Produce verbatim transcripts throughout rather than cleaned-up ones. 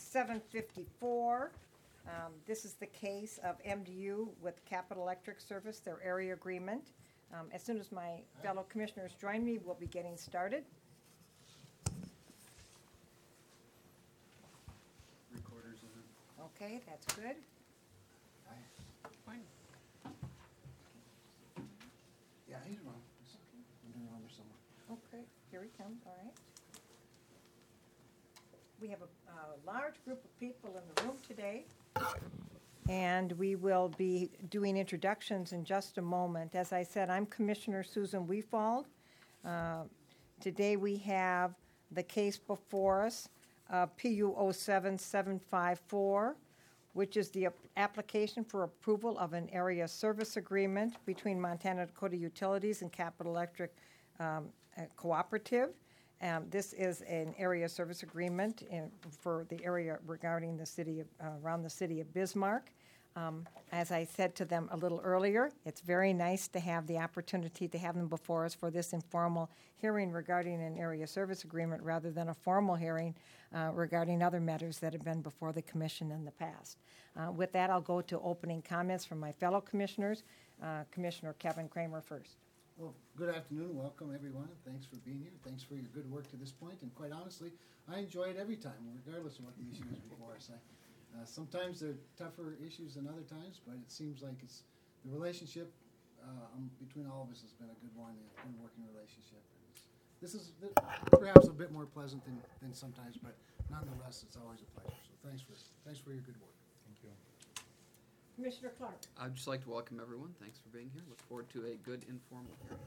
seven fifty-four. Um, This is the case of M D U with Capital Electric Service, their area agreement. Um, As soon as my fellow commissioners join me, we'll be getting started. Recorders on. Okay, that's good. Fine. Yeah, he's around. I'm around there somewhere. Okay, here he comes, all right. We have a, a large group of people in the room today, and we will be doing introductions in just a moment. As I said, I'm Commissioner Susan Weefald. Uh, Today we have the case before us, uh, P U zero seven seven five four, which is the ap- application for approval of an area service agreement between Montana Dakota Utilities and Capital Electric um, uh, Cooperative. Um, This is an area service agreement in- for the area regarding the city of, uh, around the city of Bismarck. Um, As I said to them a little earlier, it's very nice to have the opportunity to have them before us for this informal hearing regarding an area service agreement rather than a formal hearing uh, regarding other matters that have been before the commission in the past. Uh, With that, I'll go to opening comments from my fellow commissioners. Uh, Commissioner Kevin Kramer first. Well, good afternoon, welcome everyone, and thanks for being here. Thanks for your good work to this point, and quite honestly, I enjoy it every time, regardless of what the issue is before us. I, uh, sometimes they're tougher issues than other times, but it seems like it's, the relationship uh, um, between all of us has been a good one, a good working relationship. And it's, this is th- perhaps a bit more pleasant than, than sometimes, but nonetheless, it's always a pleasure. So thanks for, thanks for your good work. Thank you. Commissioner Clark. I'd just like to welcome everyone. Thanks for being here. Look forward to a good informal hearing.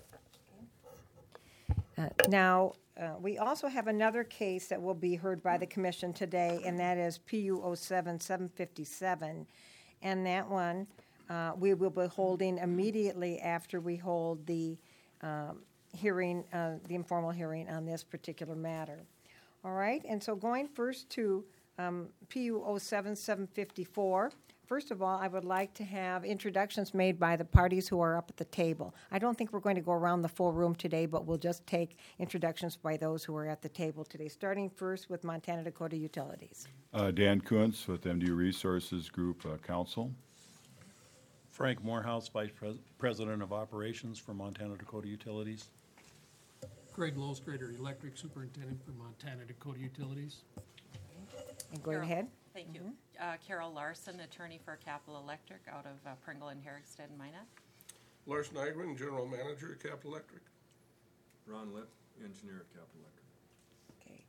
Uh, Now, uh, we also have another case that will be heard by the commission today, and that is P U zero seven seven five-seven. And that one, uh, we will be holding immediately after we hold the um, hearing, uh, the informal hearing on this particular matter. All right, and so going first to um, P U zero seven seven five-four. First of all, I would like to have introductions made by the parties who are up at the table. I don't think we're going to go around the full room today, but we'll just take introductions by those who are at the table today, starting first with Montana Dakota Utilities. Uh, Dan Kuntz with M D U Resources Group uh, Council. Frank Morehouse, Vice Pres- President of Operations for Montana Dakota Utilities. Greg Lowstrader, Electric Superintendent for Montana Dakota Utilities. And go Carol. ahead. Thank you. Uh, Carol Larson, attorney for Capital Electric out of uh, Pringle and Herrickstead and Minot. Lars Nygren, General Manager at Capital Electric. Ron Lipp, engineer at Capital Electric. Okay.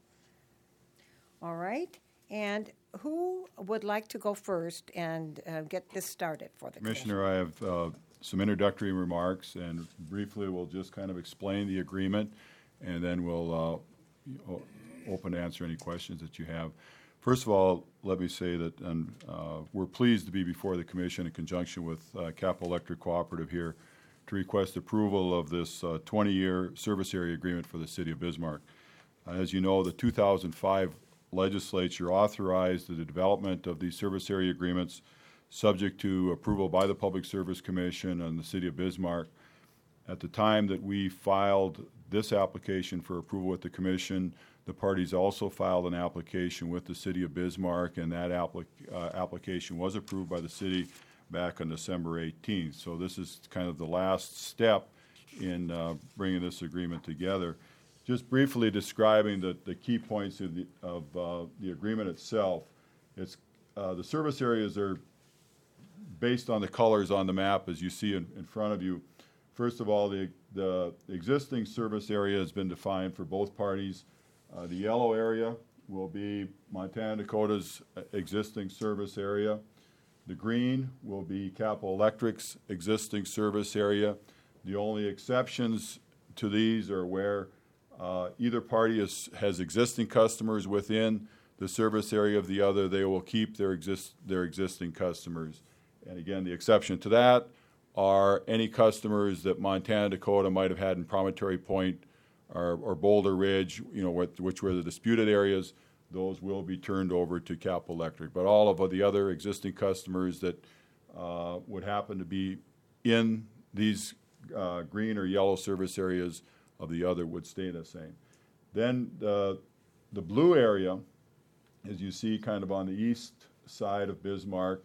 All right. And who would like to go first and uh, get this started for the commission? Commissioner, I have uh, some introductory remarks, and briefly we'll just kind of explain the agreement, and then we'll uh, o- open to answer any questions that you have. First of all, let me say that um, uh, we're pleased to be before the commission in conjunction with uh, Capital Electric Cooperative here to request approval of this uh, twenty-year service area agreement for the city of Bismarck. Uh, as you know, the two thousand five legislature authorized the development of these service area agreements subject to approval by the Public Service Commission and the city of Bismarck. At the time that we filed this application for approval with the commission, the parties also filed an application with the city of Bismarck, and that applic- uh, application was approved by the city back on December eighteenth. So this is kind of the last step in uh, bringing this agreement together. Just briefly describing the, the key points of the, of, uh, the agreement itself. It's, uh, the service areas are based on the colors on the map as you see in, in front of you. First of all, the, the existing service area has been defined for both parties. Uh, the yellow area will be Montana Dakota's existing service area. The green will be Capital Electric's existing service area. The only exceptions to these are where uh, either party is, has existing customers within the service area of the other. They will keep their exist their existing customers. And again, the exception to that are any customers that Montana Dakota might have had in Promontory Point or, or Boulder Ridge, you know, what, which were the disputed areas. Those will be turned over to Capital Electric. But all of the other existing customers that uh, would happen to be in these uh, green or yellow service areas of the other would stay the same. Then the, the blue area as you see kind of on the east side of Bismarck,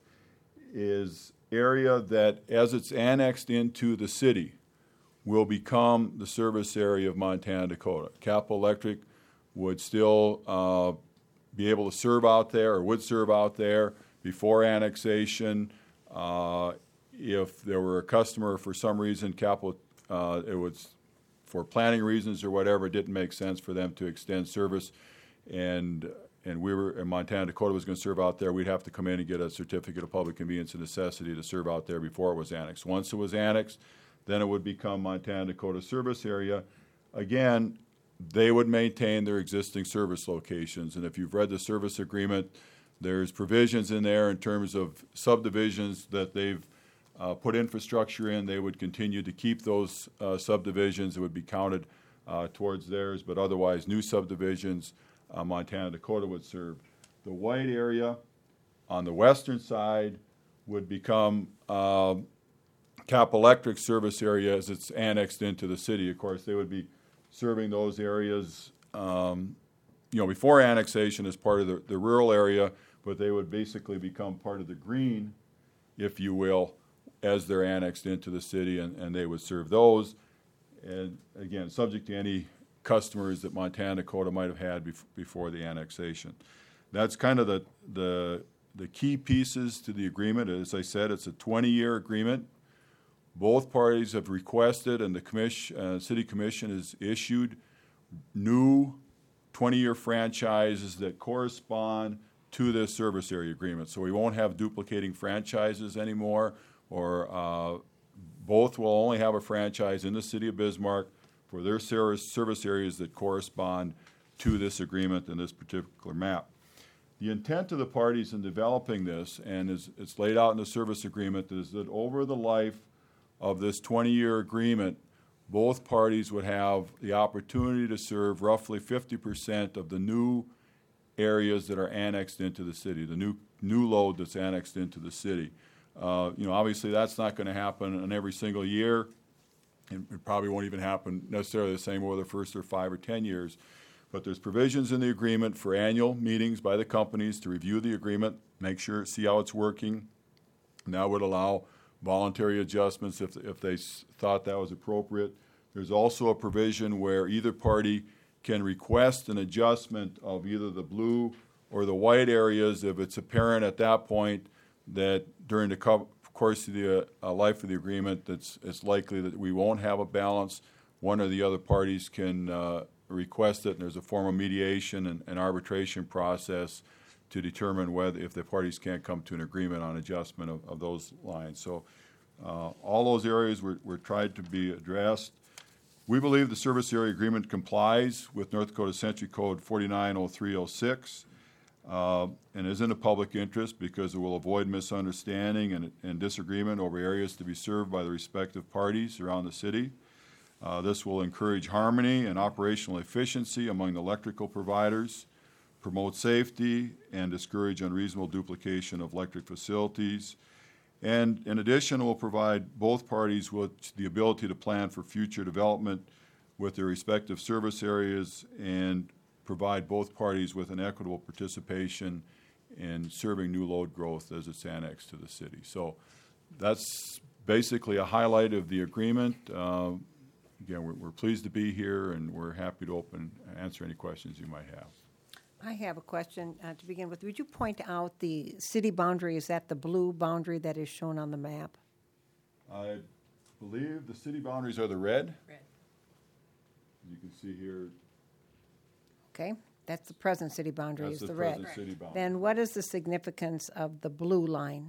is area that, as it's annexed into the city, will become the service area of Montana Dakota. Capital Electric would still uh, be able to serve out there, or would serve out there before annexation. Uh, if there were a customer for some reason, Capital, uh, it was for planning reasons or whatever, it didn't make sense for them to extend service, and and we were, and Montana Dakota was going to serve out there, we'd have to come in and get a certificate of public convenience and necessity to serve out there before it was annexed. Once it was annexed, then it would become Montana Dakota service area. Again, they would maintain their existing service locations, and if you've read the service agreement, there's provisions in there in terms of subdivisions that they've uh, put infrastructure in. They would continue to keep those uh, subdivisions. It would be counted uh, towards theirs, but otherwise, new subdivisions, uh, Montana Dakota would serve. The white area on the western side would become uh, Capital Electric service area as it's annexed into the city. Of course, they would be serving those areas, um, you know, before annexation as part of the, the rural area, but they would basically become part of the green, if you will, as they're annexed into the city, and, and they would serve those. And again, subject to any customers that Montana Dakota might have had bef- before the annexation. That's kind of the, the, the key pieces to the agreement. As I said, it's a twenty-year agreement. Both parties have requested, and the commission, uh, city commission has issued new twenty-year franchises that correspond to this service area agreement. So we won't have duplicating franchises anymore, or uh, both will only have a franchise in the city of Bismarck for their service, service areas that correspond to this agreement and this particular map. The intent of the parties in developing this, and is, it's laid out in the service agreement, is that over the life of this twenty-year agreement, both parties would have the opportunity to serve roughly fifty percent of the new areas that are annexed into the city, the new new load that's annexed into the city. Uh, you know, obviously that's not going to happen in every single year, and it probably won't even happen necessarily the same over the first or five or ten years. But there's provisions in the agreement for annual meetings by the companies to review the agreement, make sure, see how it's working. And that would allow voluntary adjustments if, if they s- thought that was appropriate. There's also a provision where either party can request an adjustment of either the blue or the white areas if it's apparent at that point that during the co- course of the uh, life of the agreement that's it's likely that we won't have a balance. One or the other parties can uh, request it, and there's a form of mediation and, and arbitration process to determine whether, if the parties can't come to an agreement on adjustment of, of those lines. So uh, all those areas were, were tried to be addressed. We believe the service area agreement complies with North Dakota Century Code forty-nine oh three oh six uh, and is in the public interest because it will avoid misunderstanding and, and disagreement over areas to be served by the respective parties around the city. Uh, this will encourage harmony and operational efficiency among the electrical providers, promote safety, and discourage unreasonable duplication of electric facilities. And in addition, it will provide both parties with the ability to plan for future development with their respective service areas and provide both parties with an equitable participation in serving new load growth as it's annexed to the city. So that's basically a highlight of the agreement. Uh, again, we're, we're pleased to be here, and we're happy to open answer any questions you might have. I have a question uh, to begin with. Would you point out the city boundary? Is that the blue boundary that is shown on the map? I believe the city boundaries are the red. Red. You can see here, Okay, that's the present city boundary, that's is the the red. present city boundary. Then what is the significance of the blue line?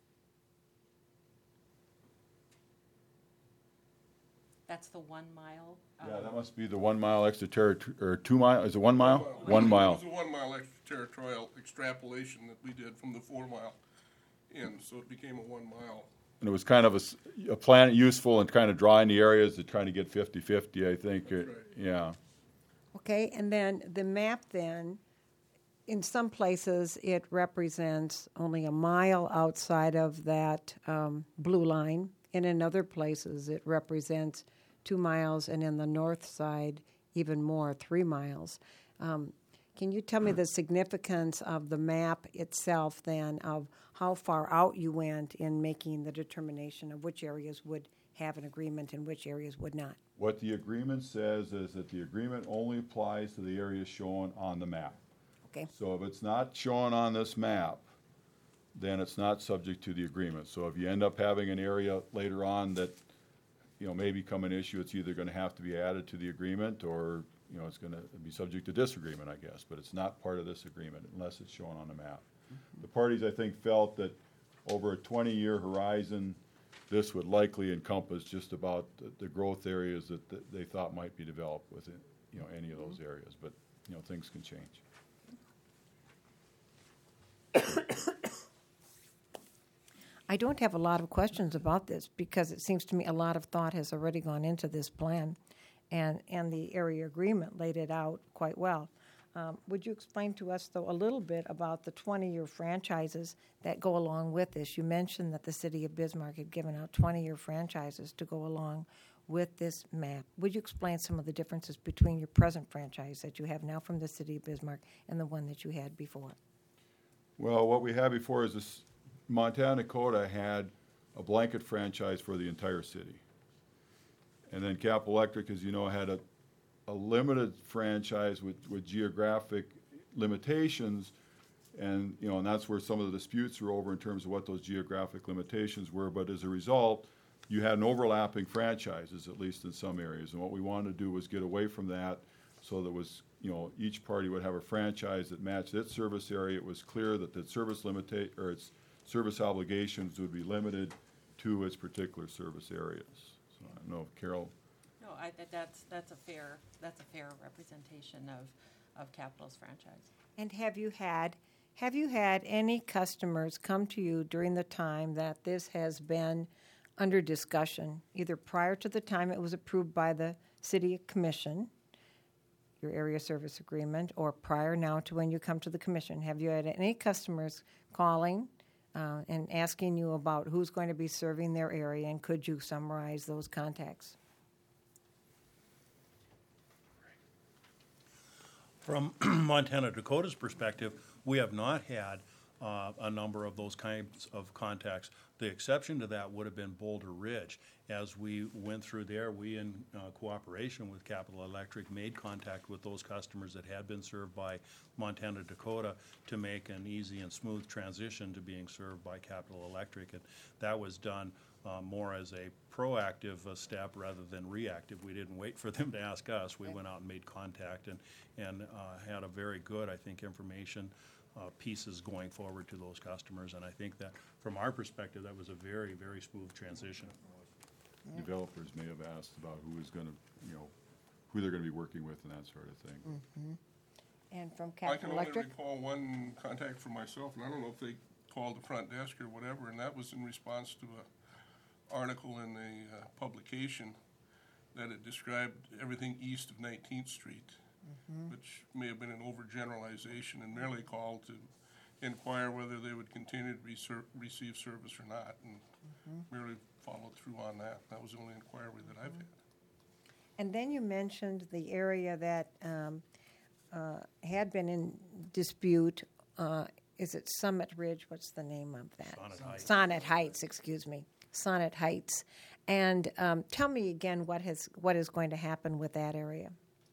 That's the one mile. Yeah, um, that must be the one mile extra territory, or two mile, is it one mile? One It mile. was a one mile extraterritorial extrapolation that we did from the four mile in, so it became a one mile. And it was kind of a, s- a plan, useful and kind of drawing the areas to trying to get fifty-fifty, I think. That's Uh, right. Yeah. Okay, and then the map then, in some places, it represents only a mile outside of that um, blue line, and in other places, it represents two miles, and in the north side, even more, three miles. Um, Can you tell me the significance of the map itself then, of how far out you went in making the determination of which areas would have an agreement and which areas would not? What the agreement says is that the agreement only applies to the areas shown on the map. Okay, So if it's not shown on this map, then it's not subject to the agreement. So if you end up having an area later on that, you know, may become an issue, it's either gonna have to be added to the agreement, or, you know, it's gonna be subject to disagreement, I guess, but it's not part of this agreement unless it's shown on the map. The parties, I think, felt that over a twenty-year horizon, this would likely encompass just about the, the growth areas that, that they thought might be developed within, you know, any of those areas, but, you know, things can change. I don't have a lot of questions about this because it seems to me a lot of thought has already gone into this plan, and, and the area agreement laid it out quite well. Um, would you explain to us, though, a little bit about the twenty-year franchises that go along with this? You mentioned that the city of Bismarck had given out twenty-year franchises to go along with this map. Would you explain some of the differences between your present franchise that you have now from the city of Bismarck and the one that you had before? Well, what we have before is this, Montana Dakota had a blanket franchise for the entire city. And then Capital Electric, as you know, had a, a limited franchise with, with geographic limitations. And, you know, and that's where some of the disputes were over in terms of what those geographic limitations were. But as a result, you had an overlapping franchises, at least in some areas. And what we wanted to do was get away from that, so that was, you know, each party would have a franchise that matched its service area. It was clear that the service limita, or its service obligations would be limited to its particular service areas. So I don't know if Carol. No, I, that- that's, that's a fair, that's a fair representation of, of Capital's franchise. And have you had, have you had any customers come to you during the time that this has been under discussion, either prior to the time it was approved by the city commission, your area service agreement, or prior now to when you come to the commission? Have you had any customers calling uh, and asking you about who's going to be serving their area, and could you summarize those contacts? From Montana Dakota's perspective, we have not had uh, a number of those kinds of contacts. The exception to that would have been Boulder Ridge. As we went through there, we, in uh, cooperation with Capital Electric, made contact with those customers that had been served by Montana Dakota to make an easy and smooth transition to being served by Capital Electric. And that was done uh, more as a proactive uh, step rather than reactive. We didn't wait for them to ask us. We went out and made contact and, and uh, had a very good, I think, information uh, pieces going forward to those customers. And I think that, from our perspective, that was a very, very smooth transition. Developers may have asked about who is going to, you know, who they're going to be working with and that sort of thing. And from I can Capital only Electric? recall one contact for myself, and I don't know if they called the front desk or whatever, and that was in response to a article in a uh, publication that it described everything east of nineteenth Street, which may have been an overgeneralization, and merely called to inquire whether they would continue to reser- receive service or not, and merely followed through on that. That was the only inquiry that I've had. And then you mentioned the area that um, uh, had been in dispute. Uh, is it Summit Ridge? What's the name of that? Sonnet Heights. Sonnet Heights, excuse me. Sonnet Heights. And um, tell me again what has what is going to happen with that area.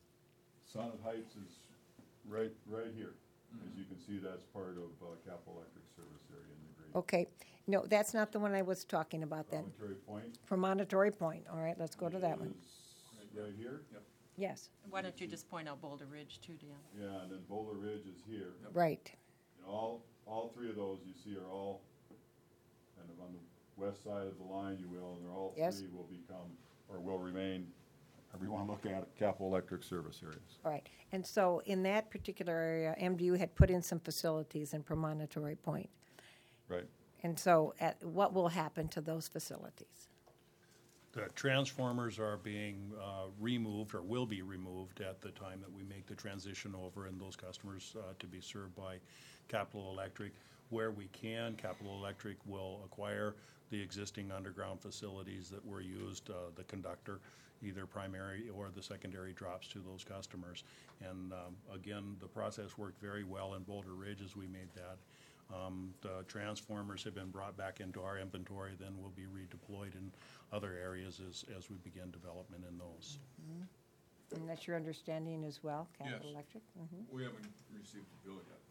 Sonnet Heights is right, right here. As you can see, that's part of uh, Capital Electric service area in the green. Okay. No, that's not the one I was talking about then. Promontory Point. Promontory Point. All right, let's go to that one. is Right here? Yep. Yes, Why don't you just point out Boulder Ridge too, Dan? Yeah, and then Boulder Ridge is here. right. And all, all three of those you see are all kind of on the west side of the line, you will, and they're all Yes. three will become, or will remain, however you want to look at it, Capital Electric service areas. All right. And so in that particular area, M D U had put in some facilities in Promontory Point. Right. And so at, what will happen to those facilities? The transformers are being uh, removed, or will be removed, at the time that we make the transition over, and those customers uh, to be served by Capital Electric. where we can, Capital Electric will acquire the existing underground facilities that were used, uh, the conductor, either primary or the secondary drops to those customers. And um, again, the process worked very well in Boulder Ridge as we made that. Um, the transformers have been brought back into our inventory, then will be redeployed in other areas as, as we begin development in those. And that's your understanding as well, Capital Yes. Electric? Mhm. We haven't received the bill yet.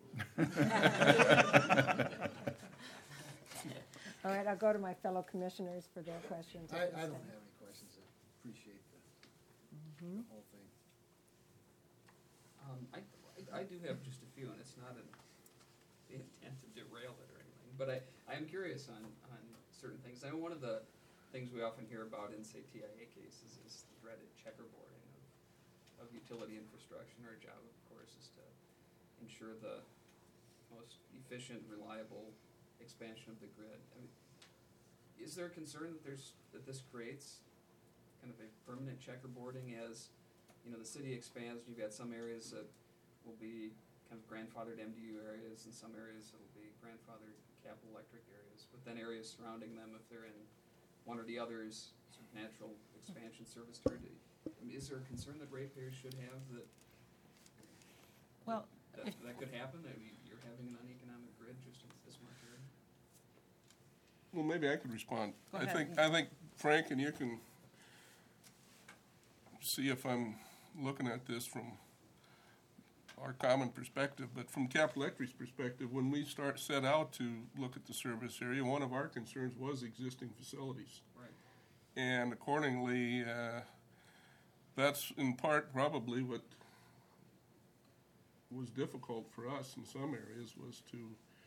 All right, I'll go to my fellow commissioners for their questions. I, at I this don't time. have any questions. I appreciate the, Mm-hmm. the whole thing. Um, I, I I do have just a few, and it's not an intent to derail it or anything, but I, I am curious on, on certain things. I know one of the things we often hear about in, say, T I A cases is the dreaded checkerboarding of, of utility infrastructure. And our job, of course, is to ensure the most efficient, reliable expansion of the grid. I mean, is there a concern that there's, that this creates kind of a permanent checkerboarding as, you know, the city expands? You've got some areas that will be kind of grandfathered M D U areas, and some areas that'll be grandfathered Capital Electric areas. But then areas surrounding them, if they're in one or the other's sort of natural expansion service territory, I mean, is there a concern that ratepayers should have that? Well, that, if- that could happen. I mean, you're having an uneconomic grid just in this much area. Well, maybe I could respond. Go I ahead. think, I think, Frank, and you can see if I'm looking at this from our common perspective, but from Capital Electric's perspective, when we start, set out to look at the service area, one of our concerns was existing facilities. Right. And accordingly, uh, that's in part probably what was difficult for us in some areas, was to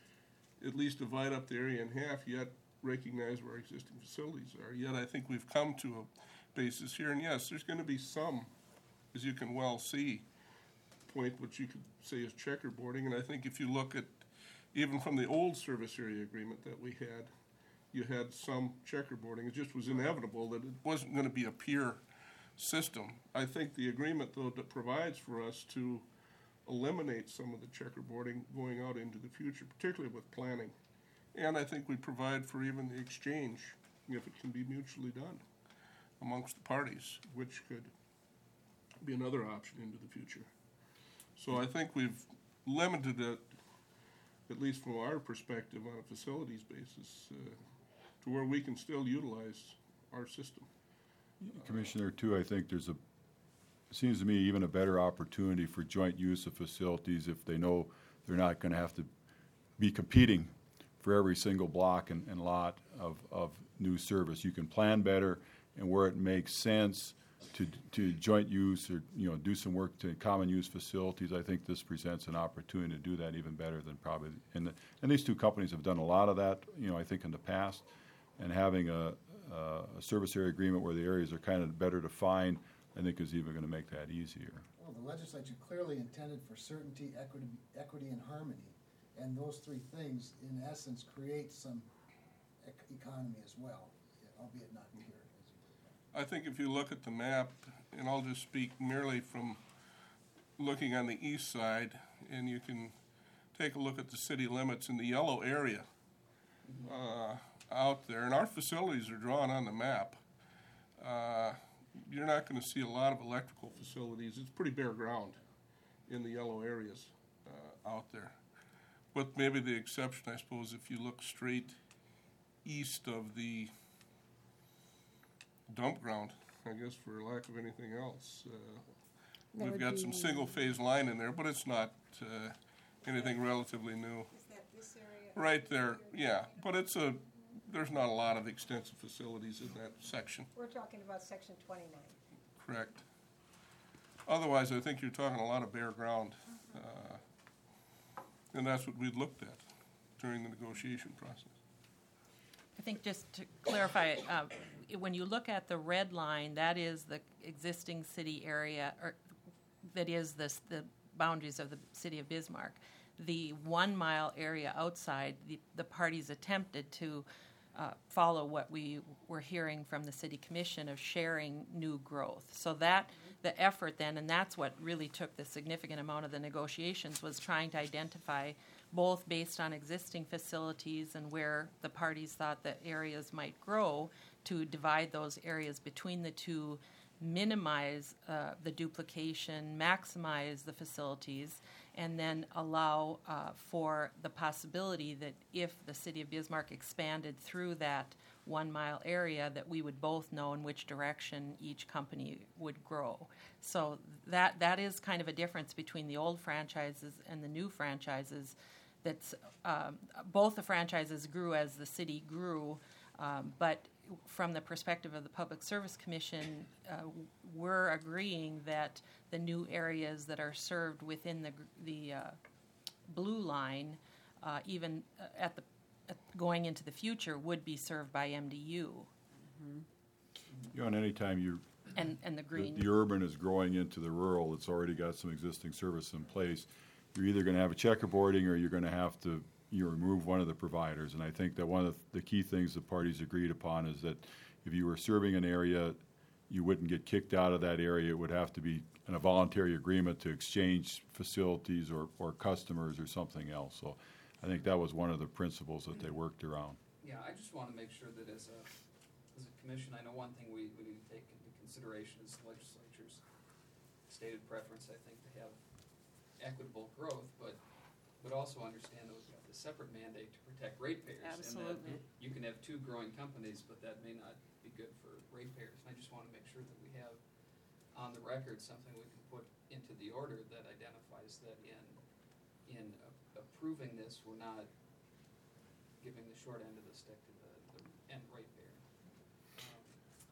at least divide up the area in half, yet recognize where our existing facilities are. Yet I think we've come to a basis here, and yes, there's gonna be some, as you can well see, point which you could say is checkerboarding, and I think if you look at, even from the old service area agreement that we had, you had some checkerboarding. It just was inevitable that it wasn't gonna be a peer system. I think the agreement, though, that provides for us to eliminate some of the checkerboarding going out into the future, particularly with planning. And I think we provide for even the exchange, if it can be mutually done amongst the parties, which could be another option into the future. So I think we've limited it, at least from our perspective on a facilities basis, uh, to where we can still utilize our system. Commissioner, too, I think there's a, it seems to me even a better opportunity for joint use of facilities if they know they're not gonna have to be competing for every single block and, and lot of, of new service. You can plan better, and where it makes sense to, to joint use or, you know, do some work to common use facilities, I think this presents an opportunity to do that even better than probably, and, the, and these two companies have done a lot of that, you know, I think in the past, and having a, a, a service area agreement where the areas are kind of better defined, I think is even gonna make that easier. Well, the legislature clearly intended for certainty, equity, equity, and harmony. And those three things, in essence, create some ec- economy as well, albeit not pure. as you put it. I think if you look at the map, and I'll just speak merely from looking on the east side, and you can take a look at the city limits in the yellow area uh, out there, and our facilities are drawn on the map. Uh, you're not going to see a lot of electrical facilities. It's pretty bare ground in the yellow areas uh, out there. With maybe the exception, I suppose, if you look straight east of the dump ground, I guess, for lack of anything else. Uh, That We've would got some be- single-phase line in there, but it's not uh, anything relatively new. Is that this area? Right there, yeah, but it's a, there's not a lot of extensive facilities in that section, We're talking about section twenty-nine. correct? Otherwise, I think you're talking a lot of bare ground, uh, and that's what we looked at during the negotiation process. I think just to clarify, uh, when you look at the red line, that is the existing city area, or that is the, the boundaries of the city of Bismarck. The one-mile area outside, the, the parties attempted to uh, follow what we were hearing from the city commission of sharing new growth. So that, the effort then, and that's what really took the significant amount of the negotiations, was trying to identify both based on existing facilities and where the parties thought that areas might grow, to divide those areas between the two, minimize uh, the duplication, maximize the facilities, and then allow uh, for the possibility that if the city of Bismarck expanded through that one-mile area, that we would both know in which direction each company would grow. So that that is kind of a difference between the old franchises and the new franchises. That's um, both the franchises grew as the city grew, um, but from the perspective of the Public Service Commission, uh, we're agreeing that the new areas that are served within the the uh, blue line, uh, even uh, at the at going into the future, would be served by M D U. You know, and anytime you, And and the the, green. the urban is growing into the rural, it's already got some existing service in place. You're either going to have a checkerboarding or you're going to have to you remove one of the providers. And I think that one of the key things the parties agreed upon is that if you were serving an area, you wouldn't get kicked out of that area. It would have to be in a voluntary agreement to exchange facilities or, or customers or something else. So I think that was one of the principles that they worked around. Yeah, I just want to make sure that as a, as a commission, I know one thing we, we need to take into consideration is the legislature's stated preference, I think, to have equitable growth, but but also understand that we've got the separate mandate to protect ratepayers. Absolutely. And that you can have two growing companies, but that may not be good for ratepayers. And I just want to make sure that we have on the record something we can put into the order that identifies that in in a- approving this, we're not giving the short end of the stick to the, the end ratepayer. Um,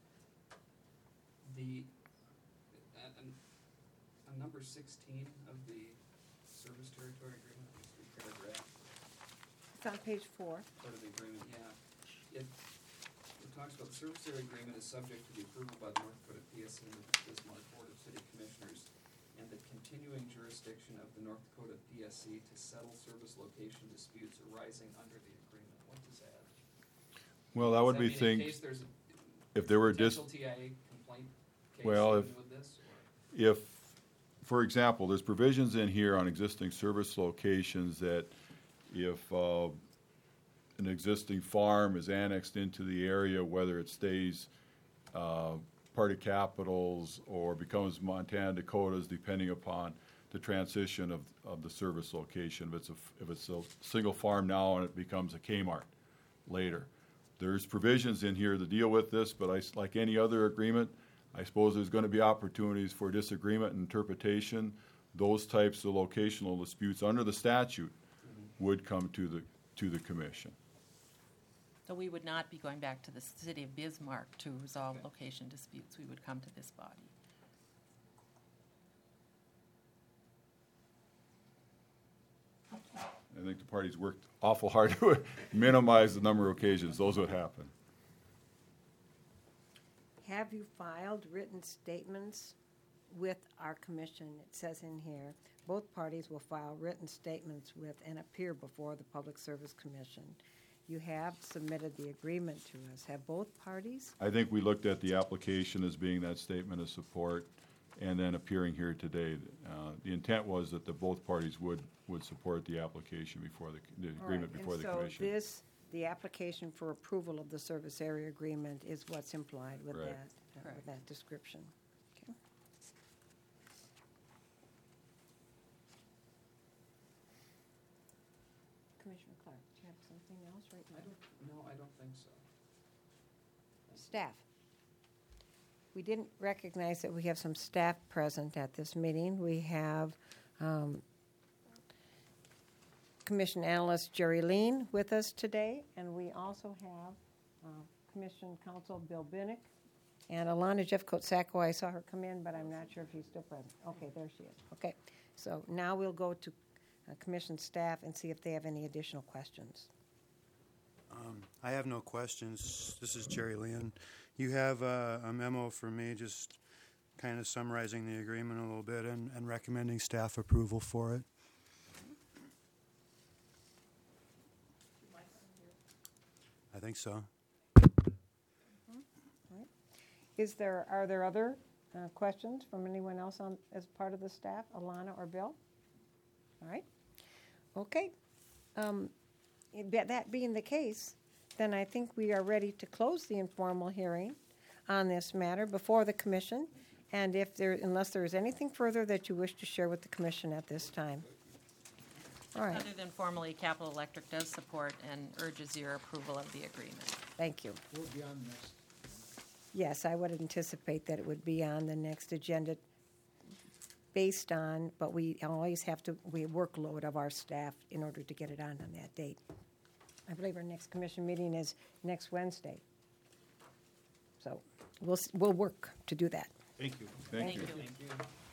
the uh, on, on number sixteen of the service territory agreement, paragraph, It's on page four. part of the agreement, yeah. It, it talks about the service area agreement is subject to the approval by the North Dakota P S C and the Bismarck Board of City Commissioners, and the continuing jurisdiction of the North Dakota P S C to settle service location disputes arising under the agreement. What does that? Well, that Does would be mean in things, case there's a if there were dis, potential T I A complaint case Well, dealing if- with this, or? if, for example, there's provisions in here on existing service locations that if uh, an existing farm is annexed into the area, whether it stays uh, part of Capitals or becomes Montana Dakotas, depending upon the transition of, of the service location. If it's a, if it's a single farm now and it becomes a Kmart later. There's provisions in here to deal with this, but I, s- like any other agreement, I suppose there's going to be opportunities for disagreement and interpretation. Those types of locational disputes under the statute would come to the, to the commission. So we would not be going back to the city of Bismarck to resolve location disputes. We would come to this body. I think the parties worked awful hard to minimize the number of occasions those would happen. Have you filed written statements with our commission? It says in here, both parties will file written statements with and appear before the Public Service Commission. You have submitted the agreement to us. Have both parties? I think we looked at the application as being that statement of support and then appearing here today. Uh, The intent was that the both parties would, would support the application before the, the All agreement right, before the And commission. so this, the application for approval of the service area agreement is what's implied with Right. that, uh, Correct. with that description. Okay. Commissioner Clark, do you have something else right I now? don't, no, I don't think so. Staff. We didn't recognize that we have some staff present at this meeting. We have um, Commission Analyst Jerry Lean with us today, and we also have uh, Commission Counsel Bill Binnick and Alana Jeffcoat-Sacco. I saw her come in, but I'm not sure if she's still present. Okay, there she is. Okay, so now we'll go to uh, Commission staff and see if they have any additional questions. Um, I have no questions. This is Jerry Leon. You have uh, a memo for me just kind of summarizing the agreement a little bit and, and recommending staff approval for it. I think so. Is there, are there other uh, questions from anyone else on, as part of the staff, Alana or Bill? All right. Okay. um, that that being the case, then I think we are ready to close the informal hearing on this matter before the commission. And if there, unless there is anything further that you wish to share with the commission at this time. All right, Other than formally, Capital Electric does support and urges your approval of the agreement. thank you. We'll be on next. Yes, I would anticipate that it would be on the next agenda based on, but we always have to, we workload of our staff in order to get it on on that date. I believe our next commission meeting is next Wednesday. So we'll, s- we'll work to do that. Thank you. Thank Thank you. you. Thank you.